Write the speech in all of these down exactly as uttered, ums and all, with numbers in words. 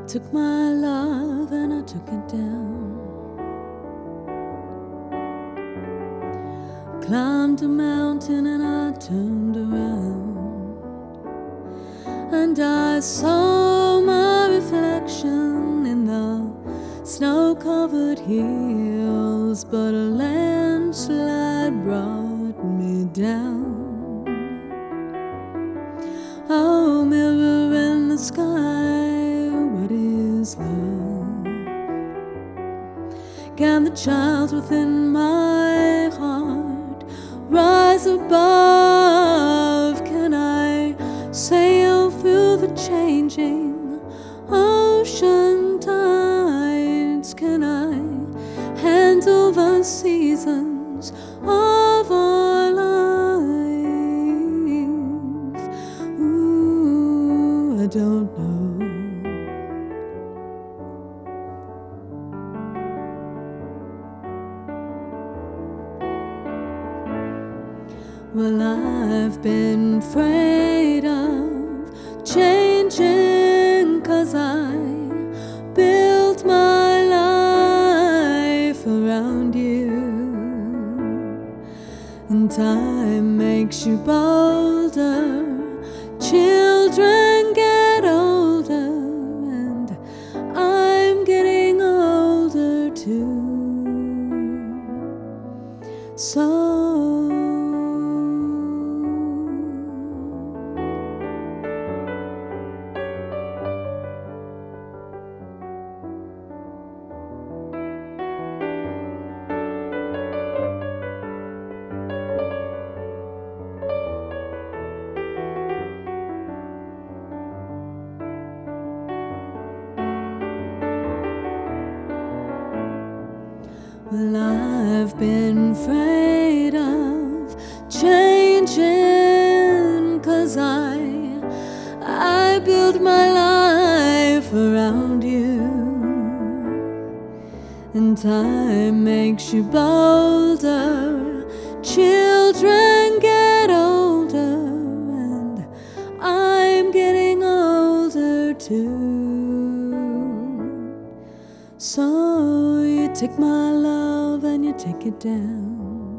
took my love and I took it down. Climbed a mountain and I turned around, and I saw my reflection in the snow-covered hills, but a landslide brought me down. Oh, mirror in the sky, what is love? Can the child within my heart rise above? Can I sail through the changing ocean tides? Can I handle the seasons of our life? Ooh, I don't know. Well, I've been afraid of changing, 'cause I built my life around you. And time makes you bolder, children get older, and I'm getting older too. So well, I've been afraid of changing, 'cause I I built my life around you. And time makes you bolder, children get older, and I'm getting older too. So you take my love and you take it down.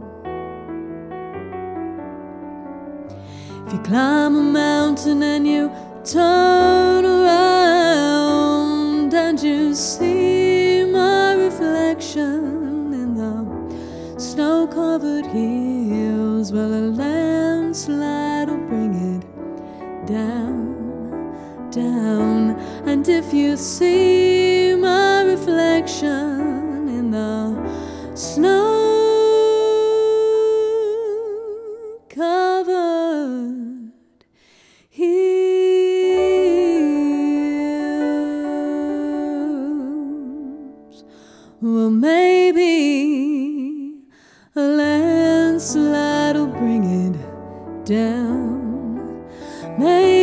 If you climb a mountain and you turn around, and you see my reflection in the snow-covered hills, well, a landslide will bring it down, down. And if you see my reflection in the snow-covered hills, well, maybe a landslide will bring it down. Maybe